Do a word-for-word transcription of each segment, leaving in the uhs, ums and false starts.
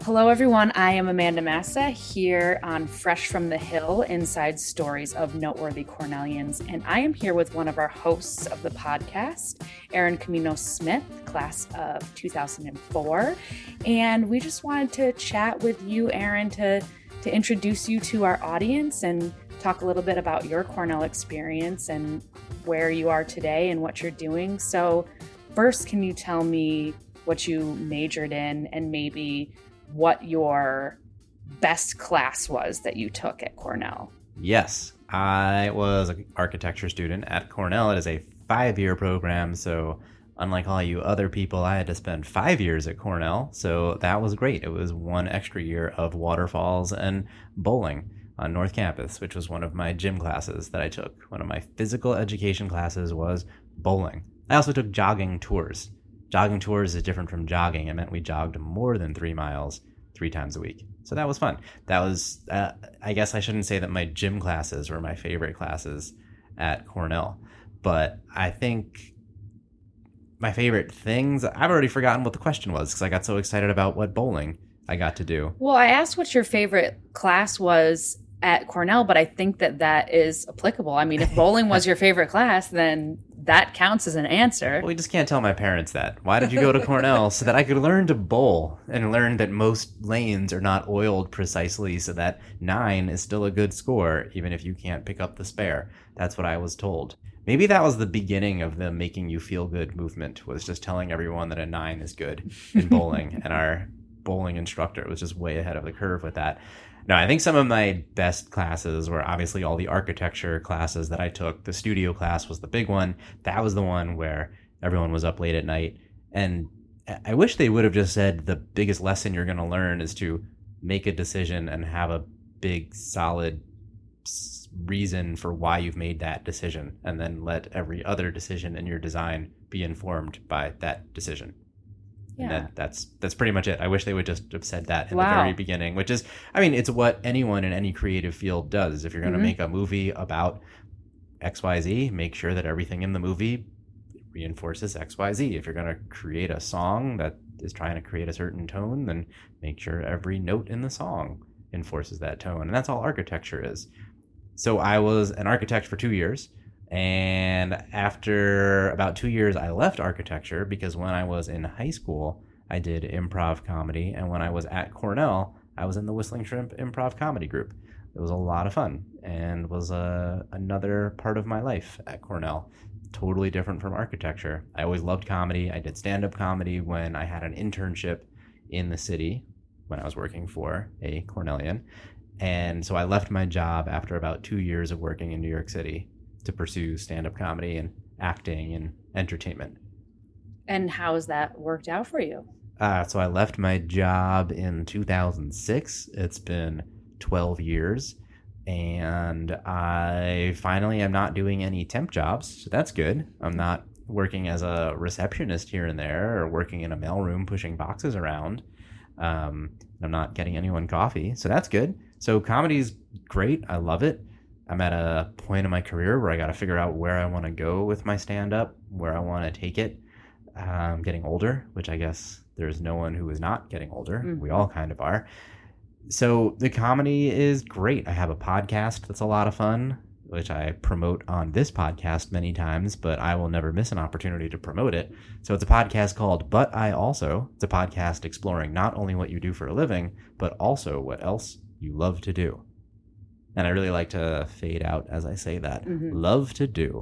Hello, everyone. I am Amanda Massa here on Fresh from the Hill, Inside Stories of Noteworthy Cornellians. And I am here with one of our hosts of the podcast, Erin Camino Smith, class of two thousand four. And we just wanted to chat with you, Erin, to, to introduce you to our audience and talk a little bit about your Cornell experience and where you are today and what you're doing. So first, can you tell me what you majored in and maybe what your best class was that you took at Cornell? Yes, I was an architecture student at Cornell. It is a five-year program, so unlike all you other people, I had to spend five years at Cornell, so that was great. It was one extra year of waterfalls and bowling on North Campus, which was one of my gym classes that I took. One of my physical education classes was bowling. I also took jogging tours. Jogging tours is different from jogging. It meant we jogged more than three miles three times a week. So that was fun. That was, uh, I guess I shouldn't say that my gym classes were my favorite classes at Cornell, but I think my favorite things, I've already forgotten what the question was because I got so excited about what bowling I got to do. Well, I asked what your favorite class was at Cornell, but I think that that is applicable. I mean, if bowling was your favorite class, then that counts as an answer. Well, we just can't tell my parents that. Why did you go to Cornell? So that I could learn to bowl and learn that most lanes are not oiled precisely so that nine is still a good score, even if you can't pick up the spare. That's what I was told. Maybe that was the beginning of the making you feel good movement, was just telling everyone that a nine is good in bowling. And our bowling instructor was just way ahead of the curve with that. No, I think some of my best classes were obviously all the architecture classes that I took. The studio class was the big one. That was the one where everyone was up late at night. And I wish they would have just said the biggest lesson you're going to learn is to make a decision and have a big, solid reason for why you've made that decision. And then let every other decision in your design be informed by that decision. Yeah. And that, that's that's pretty much it. I wish they would just have said that in wow. the very beginning, which is, I mean, it's what anyone in any creative field does. If you're going to mm-hmm. make a movie about X Y Z, make sure that everything in the movie reinforces X Y Z. If you're going to create a song that is trying to create a certain tone, then make sure every note in the song enforces that tone. And that's all architecture is. So I was an architect for two years. And after about two years, I left architecture because when I was in high school, I did improv comedy. And when I was at Cornell, I was in the Whistling Shrimp improv comedy group. It was a lot of fun and was a, another part of my life at Cornell. Totally different from architecture. I always loved comedy. I did stand-up comedy when I had an internship in the city when I was working for a Cornellian. And so I left my job after about two years of working in New York City to pursue stand-up comedy and acting and entertainment. And how has that worked out for you? Uh, so I left my job in two thousand six. It's been twelve years. And I finally am not doing any temp jobs. So that's good. I'm not working as a receptionist here and there or working in a mailroom pushing boxes around. Um, I'm not getting anyone coffee. So that's good. So comedy's great. I love it. I'm at a point in my career where I got to figure out where I want to go with my stand-up, where I want to take it. I'm getting older, which I guess there's no one who is not getting older. Mm-hmm. We all kind of are. So the comedy is great. I have a podcast that's a lot of fun, which I promote on this podcast many times, but I will never miss an opportunity to promote it. So it's a podcast called But I Also. It's a podcast exploring not only what you do for a living, but also what else you love to do. And I really like to fade out as I say that. Mm-hmm. Love to do.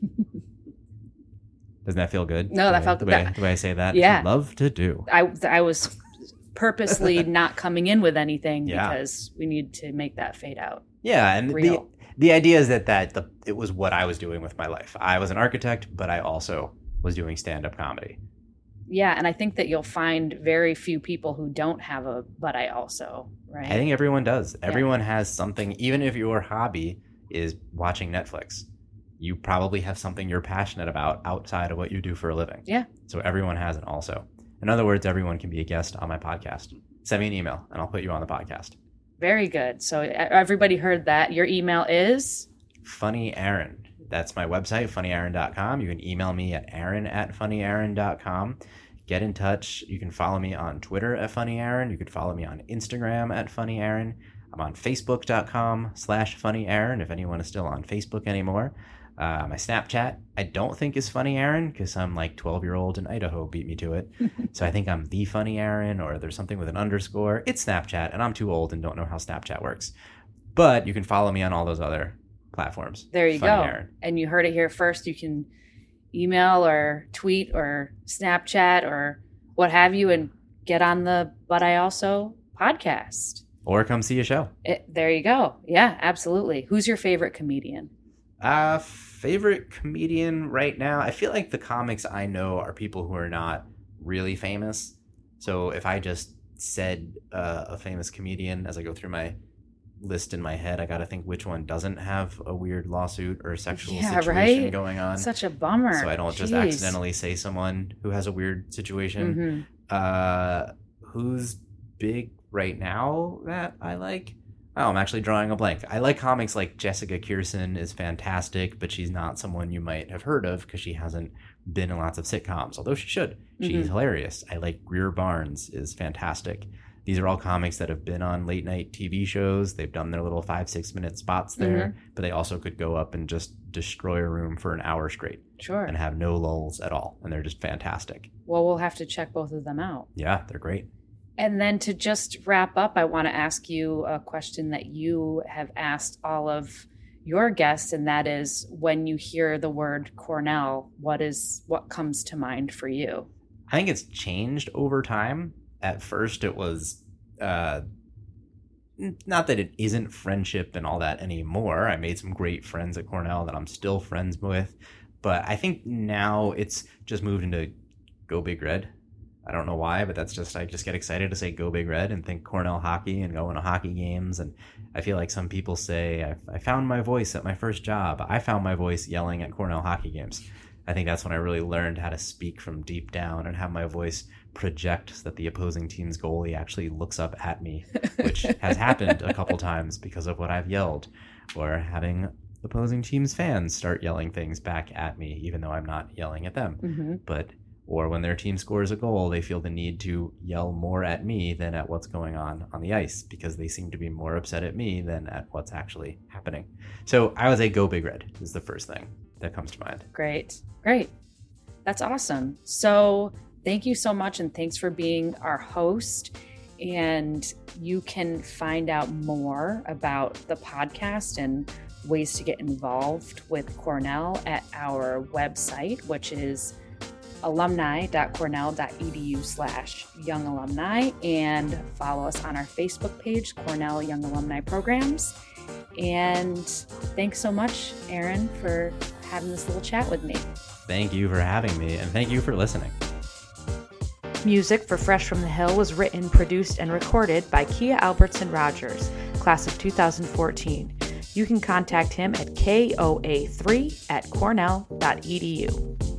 Doesn't that feel good? No, that felt good. The way, the way I say that? Yeah. Love to do. I, I was purposely not coming in with anything yeah. because we need to make that fade out. Yeah, and real. the the idea is that, that the, it was what I was doing with my life. I was an architect, but I also was doing stand-up comedy. Yeah, and I think that you'll find very few people who don't have a but I also, right? I think everyone does. Everyone yeah. has something, even if your hobby is watching Netflix, you probably have something you're passionate about outside of what you do for a living. Yeah. So everyone has it also. In other words, everyone can be a guest on my podcast. Send me an email and I'll put you on the podcast. Very good. So everybody heard that. Your email is? Funny Aaron. That's my website, funny aaron dot com. You can email me at aaron at funny aaron dot com. get in touch. You can follow me on Twitter at Funny Aaron. You can follow me on Instagram at Funny Aaron. I'm on Facebook.com slash Funny Aaron, if anyone is still on Facebook anymore. Uh, my Snapchat, I don't think is Funny Aaron because some like twelve-year-old in Idaho beat me to it. So I think I'm the Funny Aaron, or there's something with an underscore. It's Snapchat, and I'm too old and don't know how Snapchat works. But you can follow me on all those other platforms. There you Funny go. Aaron. And you heard it here first. You can email or tweet or Snapchat or what have you and get on the But I Also podcast. Or come see a show. It, there you go. Yeah, absolutely. Who's your favorite comedian? Uh, favorite comedian right now? I feel like the comics I know are people who are not really famous. So if I just said uh, a famous comedian as I go through my list in my head, I got to think which one doesn't have a weird lawsuit or sexual yeah, situation right? going on. Such a bummer. So I don't Jeez. just accidentally say someone who has a weird situation. Mm-hmm. Uh, who's big right now that I like? Oh, I'm actually drawing a blank. I like comics like Jessica Kirson is fantastic, but she's not someone you might have heard of because she hasn't been in lots of sitcoms, although she should. She's Mm-hmm. hilarious. I like Greer Barnes is fantastic. These are all comics that have been on late night T V shows. They've done their little five, six minute spots there, Mm-hmm. but they also could go up and just destroy a room for an hour straight Sure. and have no lulls at all. And they're just fantastic. Well, we'll have to check both of them out. Yeah, they're great. And then to just wrap up, I want to ask you a question that you have asked all of your guests, and that is, when you hear the word Cornell, what is what comes to mind for you? I think it's changed over time. At first, it was uh, not that it isn't friendship and all that anymore. I made some great friends at Cornell that I'm still friends with. But I think now it's just moved into Go Big Red. I don't know why, but that's just, I just get excited to say Go Big Red and think Cornell hockey and going to hockey games. And I feel like some people say, I, I found my voice at my first job. I found my voice yelling at Cornell hockey games. I think that's when I really learned how to speak from deep down and have my voice project so that the opposing team's goalie actually looks up at me, which has happened a couple times because of what I've yelled, or having opposing team's fans start yelling things back at me, even though I'm not yelling at them. Mm-hmm. But or when their team scores a goal, they feel the need to yell more at me than at what's going on on the ice because they seem to be more upset at me than at what's actually happening. So I would say Go Big Red is the first thing that comes to mind. Great. Great. That's awesome. So thank you so much, and thanks for being our host. And you can find out more about the podcast and ways to get involved with Cornell at our website, which is alumni.cornell.edu slash young alumni, and follow us on our Facebook page, Cornell Young Alumni Programs. And thanks so much, Aaron, for having this little chat with me. Thank you for having me, and thank you for listening. Music for Fresh from the Hill was written, produced, and recorded by Kia Albertson Rogers, class of two thousand fourteen. You can contact him at K O A three at cornell dot e d u.